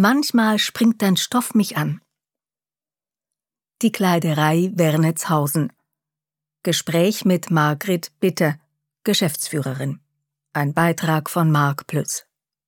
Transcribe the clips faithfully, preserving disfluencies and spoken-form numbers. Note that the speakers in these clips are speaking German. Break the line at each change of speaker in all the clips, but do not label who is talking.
Manchmal springt dein Stoff mich an. Die Kleiderei Wernitzhausen. Gespräch mit Margret Bitter, Geschäftsführerin. Ein Beitrag von Marc Plüss.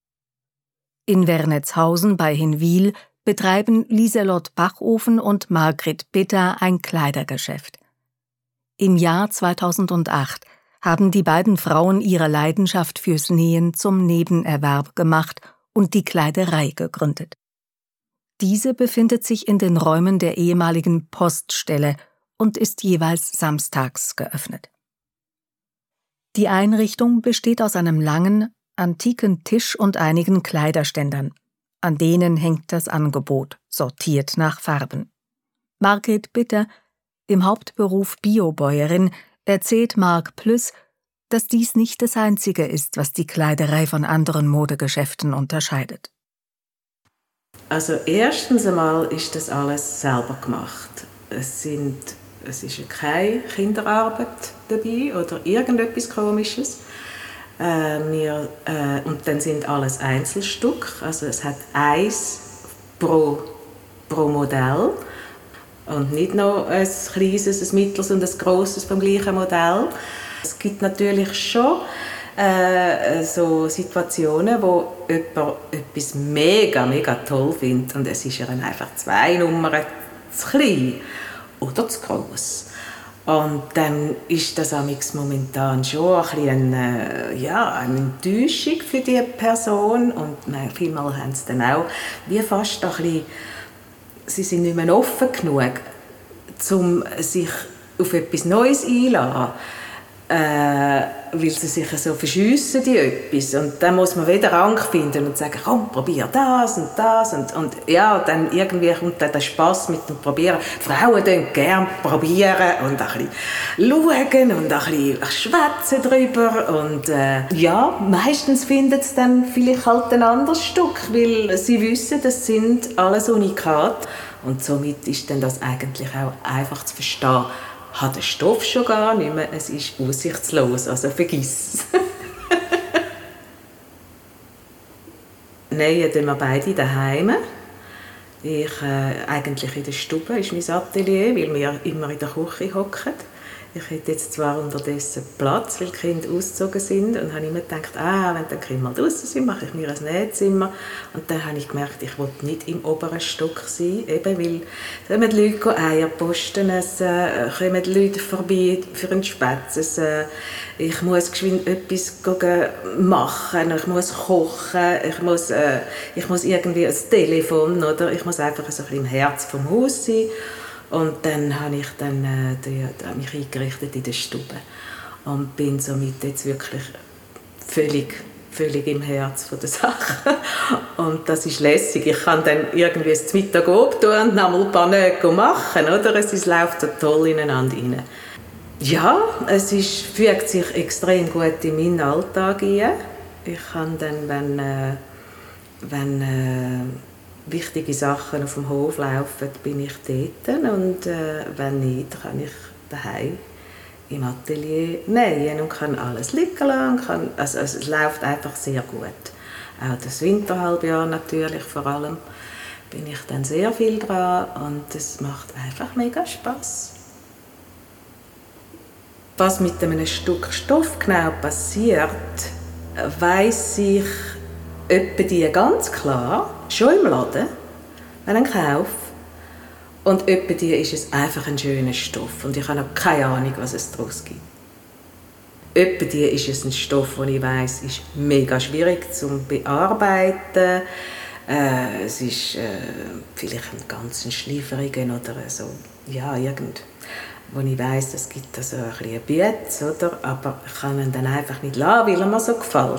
In Wernitzhausen bei Hinwil betreiben Lieselott Bachofen und Margret Bitter ein Kleidergeschäft. Im Jahr zweitausendacht haben die beiden Frauen ihre Leidenschaft fürs Nähen zum Nebenerwerb gemacht und die Kleiderei gegründet. Diese befindet sich in den Räumen der ehemaligen Poststelle und ist jeweils samstags geöffnet. Die Einrichtung besteht aus einem langen, antiken Tisch und einigen Kleiderständern. An denen hängt das Angebot, sortiert nach Farben. Margret Bitter, im Hauptberuf Biobäuerin, erzählt Marc Plüss, dass dies nicht das Einzige ist, was die Kleiderei von anderen Modegeschäften unterscheidet.
Also erstens einmal ist das alles selber gemacht. Es, sind, es ist keine Kinderarbeit dabei oder irgendetwas Komisches. Äh, wir, äh, und dann sind alles Einzelstück. Also es hat eins pro, pro Modell. Und nicht noch ein kleines, ein mittleres und ein grosses vom gleichen Modell. Es gibt natürlich schon äh, so Situationen, wo jemand etwas mega, mega toll findet und es ist ja einfach zwei Nummern zu klein oder zu gross. Und dann ist das momentan schon ein bisschen eine, ja, eine Enttäuschung für die Person. Und vielmal haben sie dann auch wie fast ein bisschen, sie sind nicht mehr offen genug, um sich auf etwas Neues einzulassen. Äh, weil sie sich so verschiessen in etwas. Und dann muss man wieder Rang finden und sagen, komm, probier das und das. Und, und ja, dann irgendwie kommt dann der Spass mit dem Probieren. Die Frauen können gerne probieren und ein bisschen schauen und ein bisschen schwätzen drüber. Und äh, ja, meistens finden sie dann vielleicht halt ein anderes Stück, weil sie wissen, das sind alles Unikate. Und somit ist dann das eigentlich auch einfach zu verstehen. Hat den Stoff schon gar nicht mehr, es ist aussichtslos, also vergiss es. Nähen tun wir beide daheim. Ich, äh, eigentlich in der Stube ist mein Atelier, weil wir immer in der Küche hocken. Ich hätte jetzt zwar unterdessen Platz, weil die Kinder ausgezogen sind, und habe immer gedacht, ah, wenn die Kinder mal draußen sind, mache ich mir ein Nähzimmer. Und dann habe ich gemerkt, ich will nicht im oberen Stock sein, eben weil kommen die Leute Eier posten, es äh, kommen die Leute vorbei für einen Spätzes, äh, ich muss geschwind etwas machen, ich muss kochen, ich muss, äh, ich muss irgendwie ein Telefon, oder ich muss einfach so ein bisschen im Herz vom Haus sein. Und dann habe ich dann, äh, die, die, mich eingerichtet in der Stube und bin somit jetzt wirklich völlig, völlig im Herz von der Sache. Und das ist lässig. Ich kann dann irgendwie das Mittag tun und noch mal ein paar Nägel machen, oder? Es ist, läuft so toll ineinander rein. Ja, es ist, fügt sich extrem gut in meinen Alltag ein. Ich kann dann, wenn, äh, wenn äh, wichtige Sachen auf dem Hof laufen, bin ich dort, und äh, wenn nicht, kann ich daheim im Atelier nähen und kann alles liegen lassen. Kann, also, also es läuft einfach sehr gut. Auch das Winterhalbjahr natürlich vor allem bin ich dann sehr viel dran und es macht einfach mega Spass. Was mit einem Stück Stoff genau passiert, weiss ich etwa die ganz klar, schon im Laden, wenn ich ihn kaufe. Und etwa die ist es einfach ein schöner Stoff. Und ich habe noch keine Ahnung, was es daraus gibt. Etwa die ist es ein Stoff, den ich weiss, ist mega schwierig zu bearbeiten. Äh, es ist äh, vielleicht ein ganzen Schleiferungen oder so, ja, irgend, wo ich weiss, es gibt da so ein bisschen Bütz, oder? Aber ich kann ihn dann einfach nicht lassen, weil er mir so gefällt.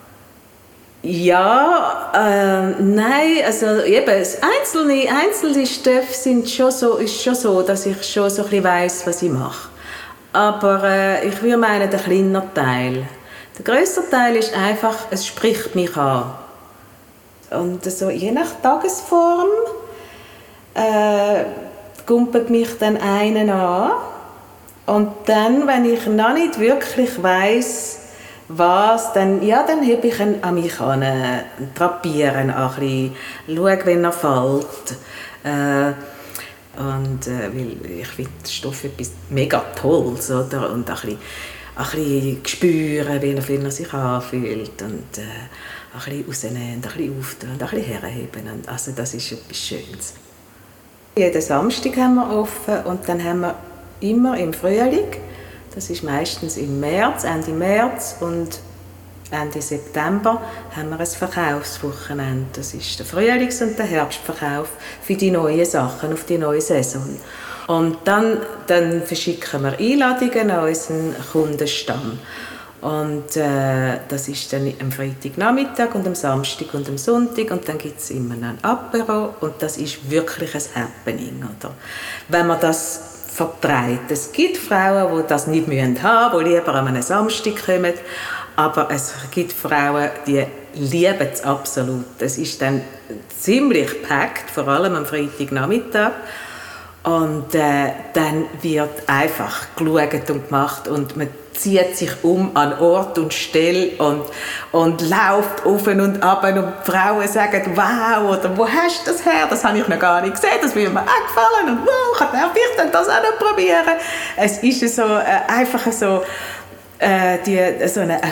Ja, äh, nein, also eben, einzelne, einzelne Stoffe sind schon so, ist schon so, dass ich schon so ein bisschen weiss, was ich mache. Aber äh, ich würde meinen, der kleine Teil. Der grössere Teil ist einfach, es spricht mich an. Und so, je nach Tagesform äh, kumpelt mich dann einen an. Und dann, wenn ich noch nicht wirklich weiss, was, dann, ja, dann hebe ich ihn an mich an, äh, drapieren, ein bisschen, schaue, wenn er fällt. Äh, und, äh, weil ich finde den Stoff etwas mega Tolles, oder? Und ein bisschen, ein bisschen spüren, wie er, wie er sich anfühlt. Und, äh, ein bisschen rausnehmen, ein bisschen auftun, ein bisschen herheben. Und, also das ist etwas Schönes. Jeden Samstag haben wir offen und dann haben wir immer im Frühling, das ist meistens im März, Ende März und Ende September, haben wir ein Verkaufswochenende. Das ist der Frühlings- und der Herbstverkauf für die neuen Sachen auf die neue Saison. Und dann, dann verschicken wir Einladungen an unseren Kundenstamm. Und äh, das ist dann am Freitagnachmittag und am Samstag und am Sonntag und dann gibt es immer ein Apero und das ist wirklich ein Happening, oder? Wenn man das vertreibt. Es gibt Frauen, die das nicht haben müssen, die lieber an einem Samstag kommen, aber es gibt Frauen, die lieben es absolut. Es ist dann ziemlich gepackt, vor allem am Freitagnachmittag. Und äh, dann wird einfach geschaut und gemacht und man zieht sich um an Ort und Stelle und, und läuft auf und ab und die Frauen sagen «Wow» oder «Wo hast du das her? Das habe ich noch gar nicht gesehen, das würde mir auch gefallen» und «Wow, darf ich denn das auch noch probieren?» Es ist so, äh, einfach so, äh, die, so eine, eine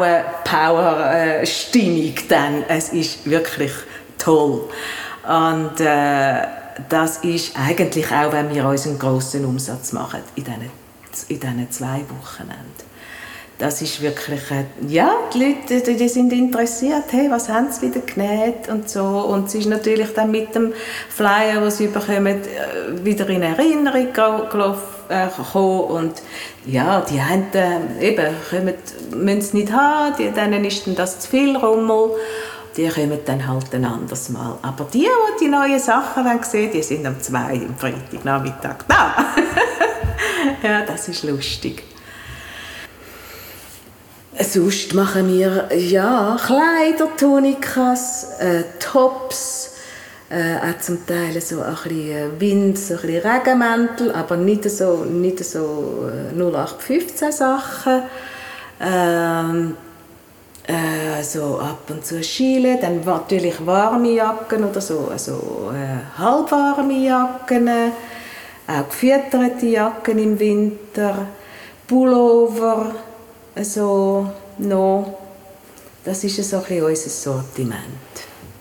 Frauen-Power-Stimmung dann. Es ist wirklich toll. Und äh, das ist eigentlich auch, wenn wir unseren grossen Umsatz machen in diesen, in diesen zwei Wochenenden. Das ist wirklich, ja, die Leute die, die sind interessiert, hey, was haben sie wieder genäht und so. Und es ist natürlich dann mit dem Flyer, den sie bekommen, wieder in Erinnerung gekommen. Und ja, die einen äh, eben, kommen, müssen es nicht haben, die, denen ist dann das zu viel Rummel. Die kommen dann halt ein anderes Mal. Aber die, die die neuen Sachen sehen, die sind am zwei am Freitagnachmittag da. Ja, das ist lustig. Sonst machen wir ja, Kleider, Tunikas, äh, Tops, äh, auch zum Teil so ein bisschen Wind, so ein bisschen Regenmäntel, aber nicht so, nicht so äh, null acht fünfzehn Sachen. Ähm, Äh, so ab und zu Schiele, dann natürlich warme Jacken oder so, also äh, halbwarme Jacken, auch gefütterte Jacken im Winter, Pullover, so noch. Das ist so ein bisschen unser Sortiment.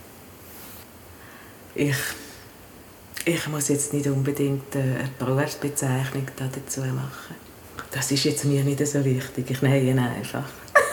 Ich, ich muss jetzt nicht unbedingt eine Berufsbezeichnung dazu machen. Das ist jetzt mir nicht so wichtig, ich nähe einfach.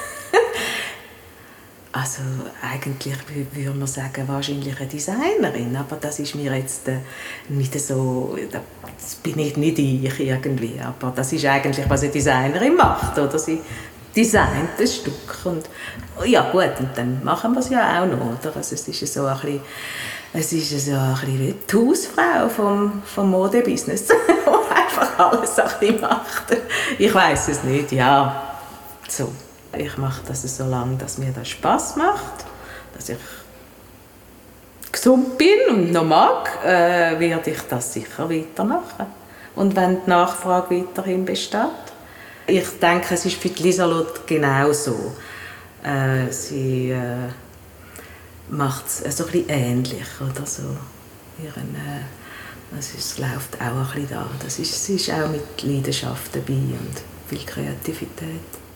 Also eigentlich würde man sagen, wahrscheinlich eine Designerin, aber das ist mir jetzt äh, nicht so, das bin ich nicht ich irgendwie, aber das ist eigentlich, was eine Designerin macht, oder? Sie designt ein Stück und ja gut, und dann machen wir es ja auch noch, oder? Also es ist so ein bisschen, es ist so ein bisschen wie die Hausfrau vom, vom Modebusiness, die einfach alles ein bisschen macht. Ich weiss es nicht, ja, so. Ich mache das so lange, dass mir das Spass macht, dass ich gesund bin und noch mag, äh, werde ich das sicher weitermachen. Und wenn die Nachfrage weiterhin besteht. Ich denke, es ist für die Lieselotte genauso. Äh, sie äh, macht es so ein bisschen ähnlich oder so. Ihren, äh, das ist, läuft auch ein bisschen da. Das ist, sie ist auch mit Leidenschaft dabei und viel Kreativität.